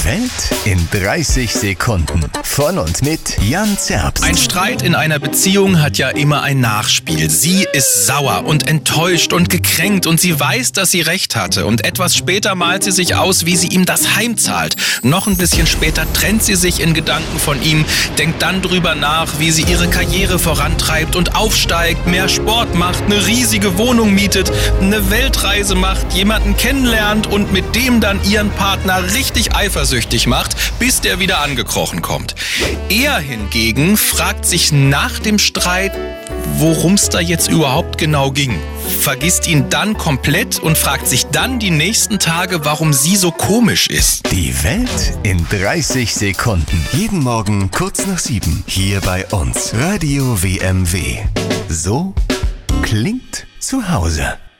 Die Welt in 30 Sekunden. Von und mit Jan Zerbst. Ein Streit in einer Beziehung hat ja immer ein Nachspiel. Sie ist sauer und enttäuscht und gekränkt und sie weiß, dass sie recht hatte. Und etwas später malt sie sich aus, wie sie ihm das heimzahlt. Noch ein bisschen später trennt sie sich in Gedanken von ihm, denkt dann drüber nach, wie sie ihre Karriere vorantreibt und aufsteigt, mehr Sport macht, eine riesige Wohnung mietet, eine Weltreise macht, jemanden kennenlernt und mit dem dann ihren Partner richtig eifersüchtig macht, bis der wieder angekrochen kommt. Er hingegen fragt sich nach dem Streit, worum es da jetzt überhaupt genau ging. Vergisst ihn dann komplett und fragt sich dann die nächsten Tage, warum sie so komisch ist. Die Welt in 30 Sekunden. Jeden Morgen kurz nach 7. Hier bei uns. Radio WMW. So klingt zu Hause.